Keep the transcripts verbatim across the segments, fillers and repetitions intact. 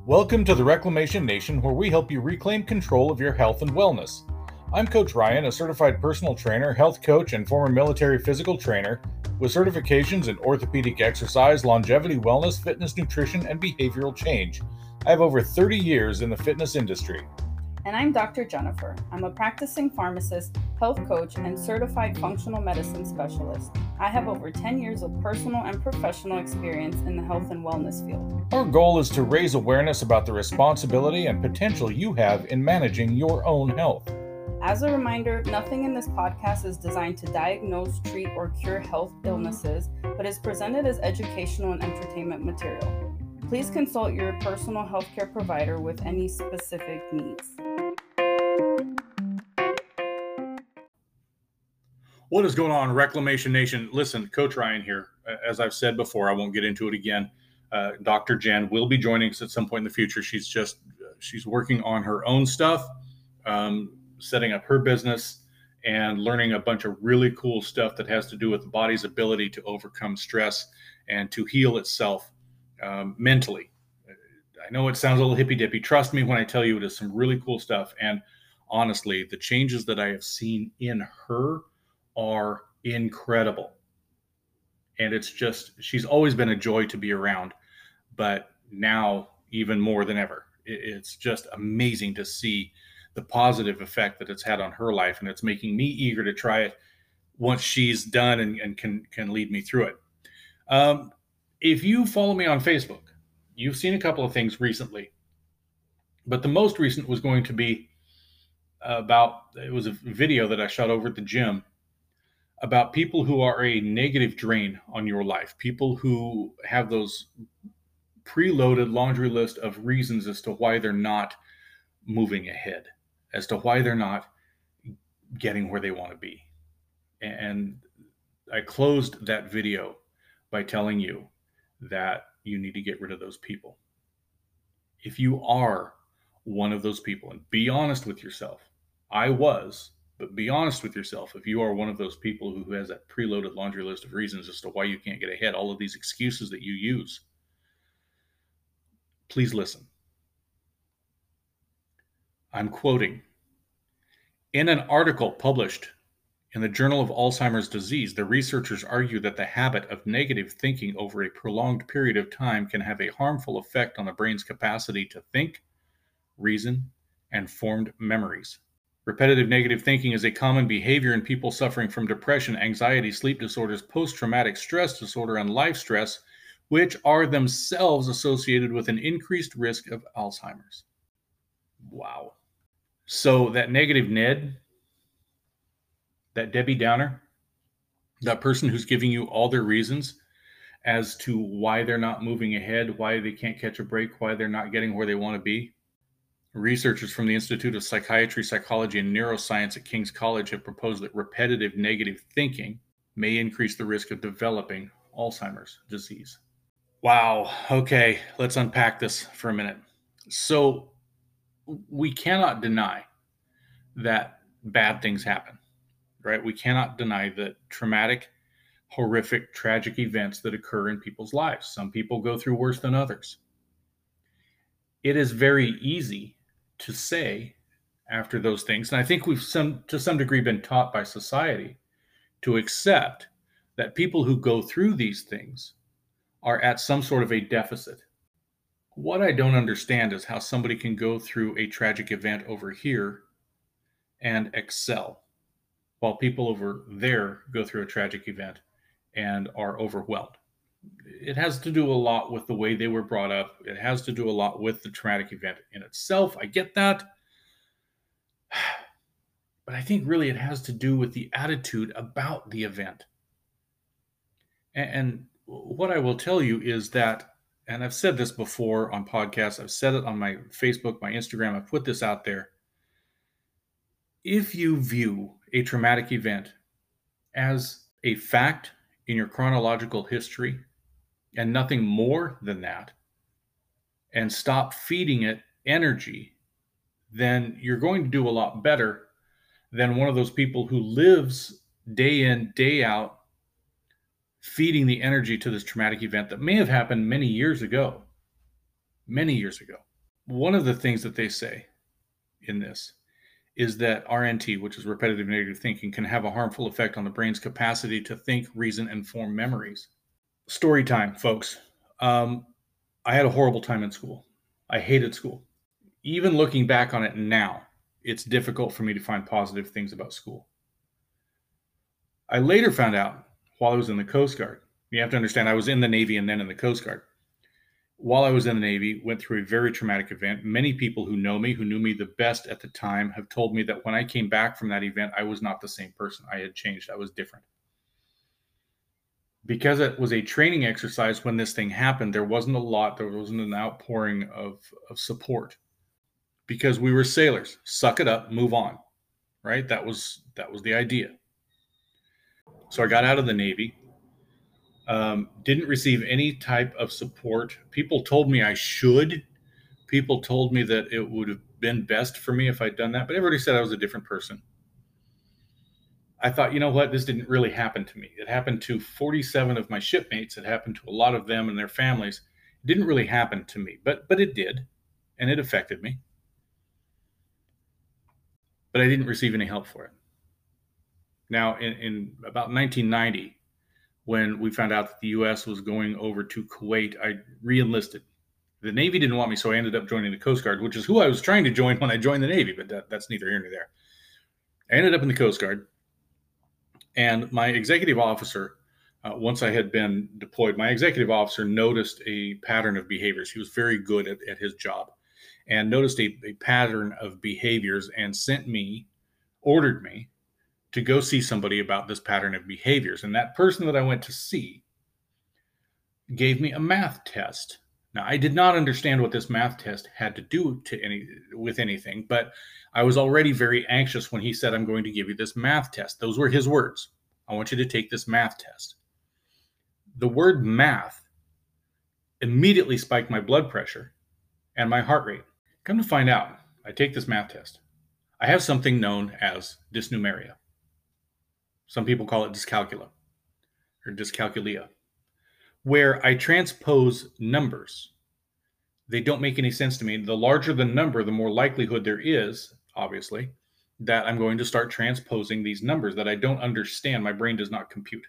Welcome to the Reclamation Nation, where we help you reclaim control of your health and wellness. I'm Coach Ryan, a certified personal trainer, health coach, and former military physical trainer with certifications in orthopedic exercise, longevity, wellness, fitness, nutrition, and behavioral change. I have over thirty years in the fitness industry. And I'm Doctor Jennifer. I'm a practicing pharmacist, health coach, and certified functional medicine specialist. I have over ten years of personal and professional experience in the health and wellness field. Our goal is to raise awareness about the responsibility and potential you have in managing your own health. As a reminder, nothing in this podcast is designed to diagnose, treat, or cure health illnesses, but is presented as educational and entertainment material. Please consult your personal healthcare provider with any specific needs. What is going on, Reclamation Nation? Listen, Coach Ryan here. As I've said before, I won't get into it again. Uh, Doctor Jen will be joining us at some point in the future. She's just, she's working on her own stuff, um, setting up her business and learning a bunch of really cool stuff that has to do with the body's ability to overcome stress and to heal itself um, mentally. I know it sounds a little hippy-dippy. Trust me when I tell you it is some really cool stuff. And honestly, the changes that I have seen in her are incredible. And it's just, she's always been a joy to be around, but now even more than ever. It's just amazing to see the positive effect that it's had on her life, and it's making me eager to try it once she's done and, and can, can lead me through it. Um, if you follow me on Facebook, you've seen a couple of things recently, but the most recent was going to be about, it was a video that I shot over at the gym about people who are a negative drain on your life, people who have those preloaded laundry list of reasons as to why they're not moving ahead, as to why they're not getting where they want to be. And I closed that video by telling you that you need to get rid of those people. If you are one of those people, and be honest with yourself, I was, but be honest with yourself. If you are one of those people who has that preloaded laundry list of reasons as to why you can't get ahead, all of these excuses that you use, please listen. I'm quoting, in an article published in the Journal of Alzheimer's Disease, the researchers argue that the habit of negative thinking over a prolonged period of time can have a harmful effect on the brain's capacity to think, reason, and formed memories. Repetitive negative thinking is a common behavior in people suffering from depression, anxiety, sleep disorders, post-traumatic stress disorder, and life stress, which are themselves associated with an increased risk of Alzheimer's. Wow. So that negative Ned, that Debbie Downer, that person who's giving you all their reasons as to why they're not moving ahead, why they can't catch a break, why they're not getting where they want to be. Researchers from the Institute of Psychiatry, Psychology, and Neuroscience at King's College have proposed that repetitive negative thinking may increase the risk of developing Alzheimer's disease. Wow. Okay, let's unpack this for a minute. So we cannot deny that bad things happen, right? We cannot deny that traumatic, horrific, tragic events that occur in people's lives. Some people go through worse than others. It is very easy to say after those things, and I think we've some to some degree been taught by society to accept that people who go through these things are at some sort of a deficit. What I don't understand is how somebody can go through a tragic event over here and excel, while people over there go through a tragic event and are overwhelmed. It has to do a lot with the way they were brought up. It has to do a lot with the traumatic event in itself. I get that. But I think really it has to do with the attitude about the event. And what I will tell you is that, and I've said this before on podcasts, I've said it on my Facebook, my Instagram, I've put this out there. If you view a traumatic event as a fact in your chronological history, and nothing more than that, and stop feeding it energy, then you're going to do a lot better than one of those people who lives day in, day out, feeding the energy to this traumatic event that may have happened many years ago, many years ago. one of the things that they say in this is that R N T, which is repetitive negative thinking, can have a harmful effect on the brain's capacity to think, reason, and form memories. Story time, folks. Um, I had a horrible time in school. I hated school. Even looking back on it now, it's difficult for me to find positive things about school. I later found out while I was in the Coast Guard. You have to understand, I was in the Navy and then in the Coast Guard. While I was in the Navy, went through a very traumatic event. Many people who know me, who knew me the best at the time, have told me that when I came back from that event, I was not the same person. I had changed. I was different. Because it was a training exercise when this thing happened, there wasn't a lot, there wasn't an outpouring of, of support. Because we were sailors. Suck it up, move on. Right? That was that was the idea. So I got out of the Navy. Um, didn't receive any type of support. People told me I should. People told me that it would have been best for me if I'd done that, but everybody said I was a different person. I thought, you know what? This didn't really happen to me. It happened to forty-seven of my shipmates. It happened to a lot of them and their families. It didn't really happen to me, but but it did, and it affected me. But I didn't receive any help for it. Now, in, in about nineteen ninety, when we found out that the U S was going over to Kuwait, I re-enlisted. The Navy didn't want me, so I ended up joining the Coast Guard, which is who I was trying to join when I joined the Navy, but that, that's neither here nor there. I ended up in the Coast Guard, and my executive officer, uh, once I had been deployed, my executive officer noticed a pattern of behaviors. He was very good at, at his job, and noticed a, a pattern of behaviors and sent me, ordered me, to go see somebody about this pattern of behaviors. And that person that I went to see gave me a math test. Now, I did not understand what this math test had to do to any with anything, but I was already very anxious when he said, I'm going to give you this math test. Those were his words. I want you to take this math test. The word math immediately spiked my blood pressure and my heart rate. Come to find out, I take this math test. I have something known as dysnumeria. Some people call it dyscalculia or dyscalculia, where I transpose numbers. They don't make any sense to me. The larger the number, the more likelihood there is, obviously, that I'm going to start transposing these numbers that I don't understand. My brain does not compute.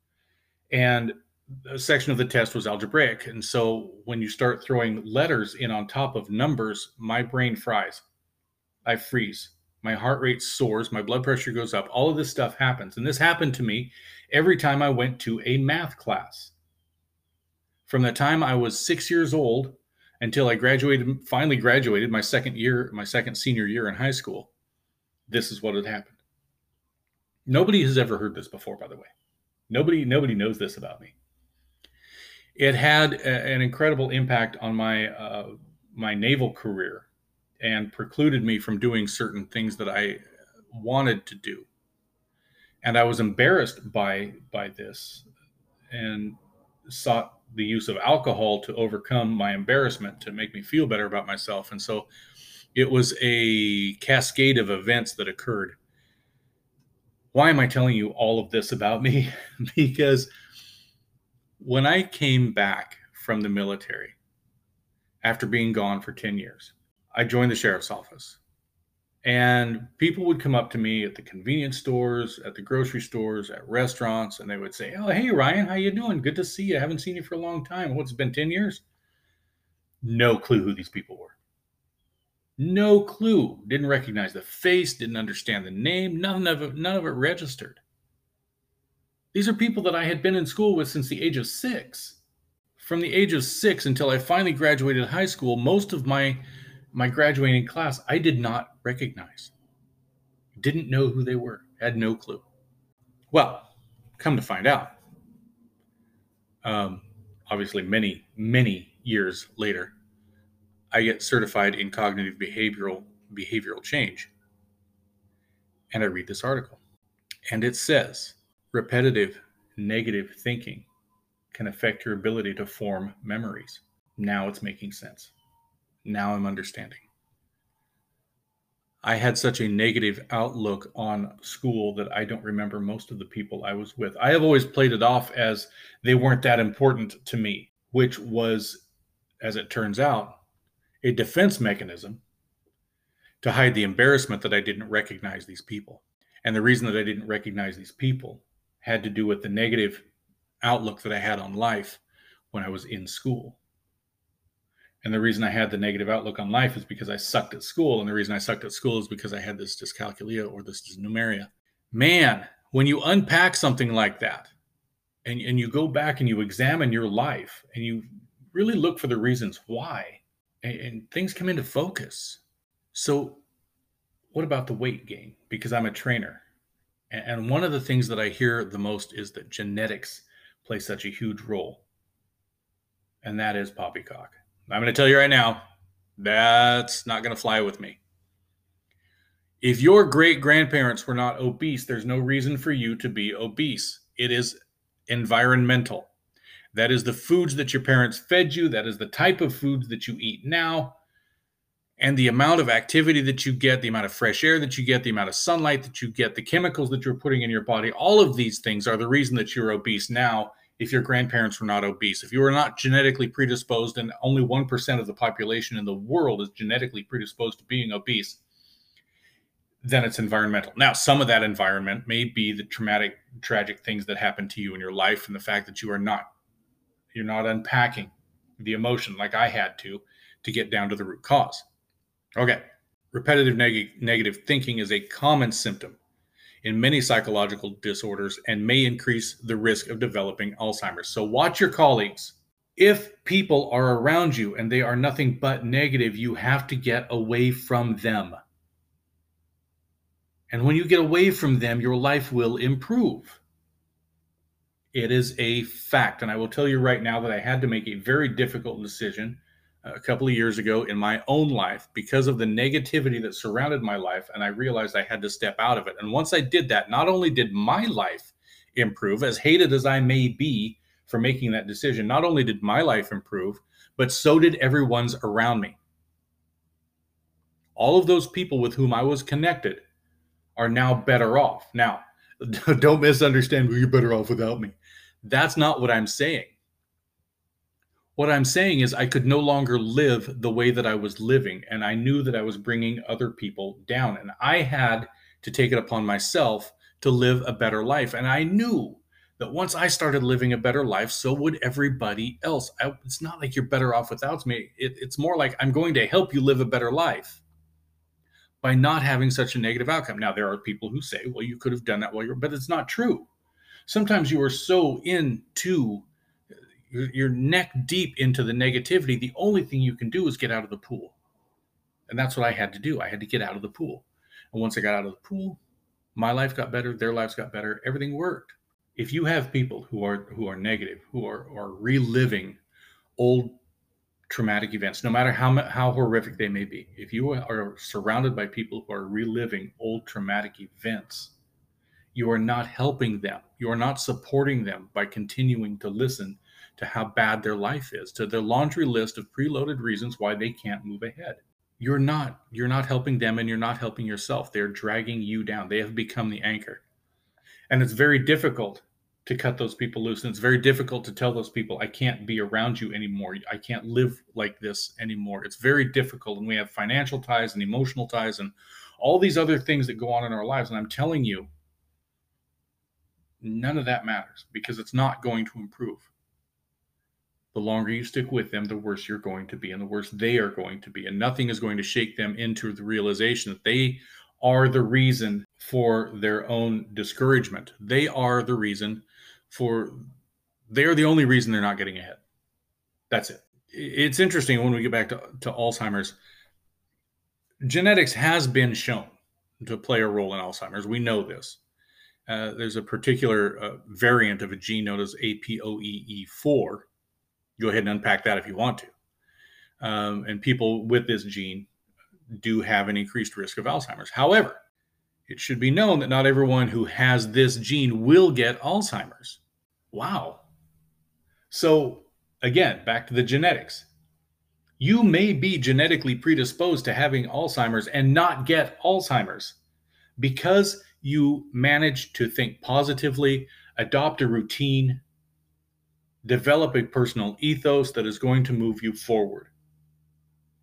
And a section of the test was algebraic. And so when you start throwing letters in on top of numbers, my brain fries. I freeze. My heart rate soars, my blood pressure goes up, all of this stuff happens. And this happened to me every time I went to a math class. From the time I was six years old until I graduated, finally graduated my second year, my second senior year in high school, this is what had happened. Nobody has ever heard this before, by the way. Nobody, nobody knows this about me. It had a, an incredible impact on my uh, my naval career, and precluded me from doing certain things that I wanted to do. And I was embarrassed by, by this and sought the use of alcohol to overcome my embarrassment, to make me feel better about myself. And so it was a cascade of events that occurred. Why am I telling you all of this about me? Because when I came back from the military, after being gone for ten years, I joined the sheriff's office, and people would come up to me at the convenience stores, at the grocery stores, at restaurants, and they would say, "Oh, hey, Ryan, how you doing? Good to see you. I haven't seen you for a long time. What's it been, ten years?" No clue who these people were. No clue. Didn't recognize the face, didn't understand the name. None of it, none of it registered. These are people that I had been in school with since the age of six. From the age of six until I finally graduated high school, most of my My graduating class, I did not recognize. Didn't know who they were. Had no clue. Well, come to find out, um, obviously many, many years later, I get certified in cognitive behavioral behavioral change. And I read this article. And it says, repetitive negative thinking can affect your ability to form memories. Now it's making sense. Now I'm understanding. I had such a negative outlook on school that I don't remember most of the people I was with. I have always played it off as they weren't that important to me, which was, as it turns out, a defense mechanism to hide the embarrassment that I didn't recognize these people. And the reason that I didn't recognize these people had to do with the negative outlook that I had on life when I was in school. And the reason I had the negative outlook on life is because I sucked at school. And the reason I sucked at school is because I had this dyscalculia or this dysnumeria. Man, when you unpack something like that, and, and you go back and you examine your life, and you really look for the reasons why, and, and things come into focus. So what about the weight gain? Because I'm a trainer. And, and one of the things that I hear the most is that genetics play such a huge role. And that is poppycock. I'm going to tell you right now, that's not going to fly with me. If your great-grandparents were not obese, there's no reason for you to be obese. It is environmental. That is the foods that your parents fed you. That is the type of foods that you eat now. And the amount of activity that you get, the amount of fresh air that you get, the amount of sunlight that you get, the chemicals that you're putting in your body, all of these things are the reason that you're obese now if your grandparents were not obese. If you were not genetically predisposed, and only one percent of the population in the world is genetically predisposed to being obese, then it's environmental. Now, some of that environment may be the traumatic, tragic things that happened to you in your life, and the fact that you are not, you're not unpacking the emotion like I had to, to get down to the root cause. Okay, repetitive neg- negative thinking is a common symptom in many psychological disorders and may increase the risk of developing Alzheimer's. So watch your colleagues. If people are around you and they are nothing but negative, you have to get away from them. And when you get away from them, your life will improve. It is a fact. And I will tell you right now that I had to make a very difficult decision a couple of years ago in my own life because of the negativity that surrounded my life, and I realized I had to step out of it. And once I did that, not only did my life improve, as hated as I may be for making that decision, not only did my life improve, but so did everyone's around me. All of those people with whom I was connected are now better off. Now, don't misunderstand, well, you're better off without me. That's not what I'm saying. What I'm saying is I could no longer live the way that I was living, and I knew that I was bringing other people down, and I had to take it upon myself to live a better life. And I knew that once I started living a better life, so would everybody else. I, it's not like you're better off without me. It, it's more like I'm going to help you live a better life by not having such a negative outcome. Now, there are people who say, well, you could have done that while you're, but it's not true. Sometimes you are so into you're neck deep into the negativity, the only thing you can do is get out of the pool. And that's what I had to do. I had to get out of the pool. And once I got out of the pool, my life got better, their lives got better, everything worked. If you have people who are who are negative, who are, are reliving old traumatic events, no matter how how horrific they may be, if you are surrounded by people who are reliving old traumatic events, you are not helping them. You are not supporting them by continuing to listen to how bad their life is, to their laundry list of preloaded reasons why they can't move ahead. You're not, you're not helping them, and you're not helping yourself. They're dragging you down. They have become the anchor. And it's very difficult to cut those people loose. And it's very difficult to tell those people, I can't be around you anymore. I can't live like this anymore. It's very difficult. And we have financial ties and emotional ties and all these other things that go on in our lives. And I'm telling you, none of that matters because it's not going to improve. The longer you stick with them, the worse you're going to be and the worse they are going to be. And nothing is going to shake them into the realization that they are the reason for their own discouragement. They are the reason for, they are the only reason they're not getting ahead. That's it. It's interesting when we get back to, to Alzheimer's. Genetics has been shown to play a role in Alzheimer's. We know this. Uh, there's a particular uh, variant of a gene known as A P O E E four. Go ahead and unpack that if you want to. Um, and people with this gene do have an increased risk of Alzheimer's. However, it should be known that not everyone who has this gene will get Alzheimer's. Wow. So again, back to the genetics. You may be genetically predisposed to having Alzheimer's and not get Alzheimer's because you manage to think positively, adopt a routine, develop a personal ethos that is going to move you forward.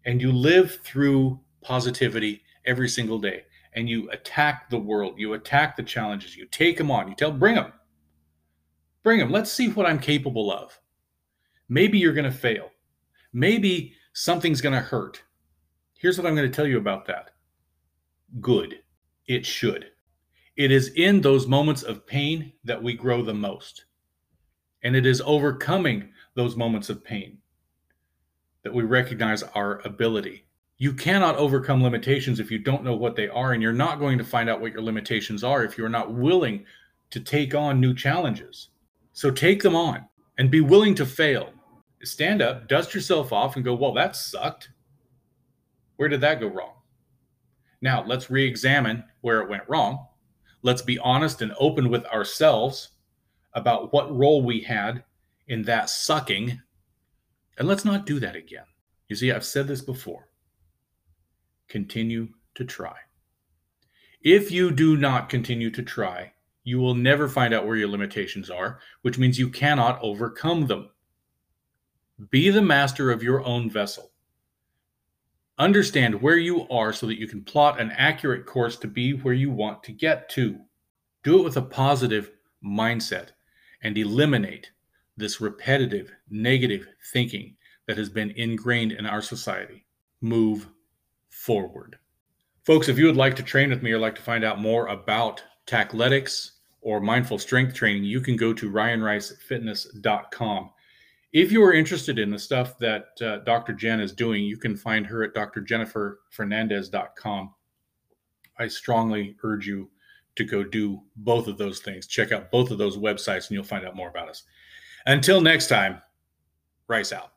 and you live through positivity every single day, and you attack the world, you attack the challenges, you take them on, you tell, bring them, bring them. Let's see what I'm capable of. Maybe you're going to fail. Maybe something's going to hurt. Here's what I'm going to tell you about that. Good. It should. It is in those moments of pain that we grow the most. And it is overcoming those moments of pain that we recognize our ability. You cannot overcome limitations if you don't know what they are, and you're not going to find out what your limitations are if you're not willing to take on new challenges. So take them on and be willing to fail. Stand up, dust yourself off, and go, well, that sucked. Where did that go wrong? Now, let's re-examine where it went wrong. Let's be honest and open with ourselves about what role we had in that sucking, and let's not do that again. You see, I've said this before. Continue to try. If you do not continue to try, you will never find out where your limitations are, which means you cannot overcome them. Be the master of your own vessel. Understand where you are so that you can plot an accurate course to be where you want to get to. Do it with a positive mindset and eliminate this repetitive, negative thinking that has been ingrained in our society. Move forward. Folks, if you would like to train with me or like to find out more about Tacletics or mindful strength training, you can go to ryan rice fitness dot com. If you are interested in the stuff that uh, Doctor Jen is doing, you can find her at d r jennifer fernandez dot com. I strongly urge you to go do both of those things. Check out both of those websites and you'll find out more about us. Until next time, Rice out.